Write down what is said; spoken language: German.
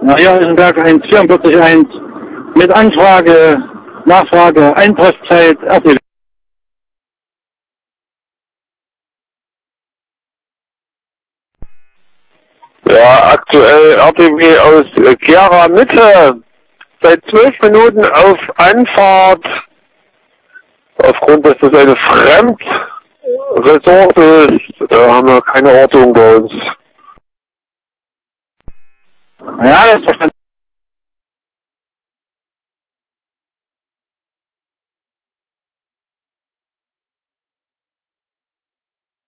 Ja, Isenberg 1, 44.1 mit Anfrage, Nachfrage, Eintreffzeit, RTW. Ja, aktuell RTW aus Gera Mitte. Seit 12 Minuten auf Anfahrt. Aufgrund, dass das eine Fremdressource ist, haben wir keine Ortung bei uns. Ja, das ist verständlich.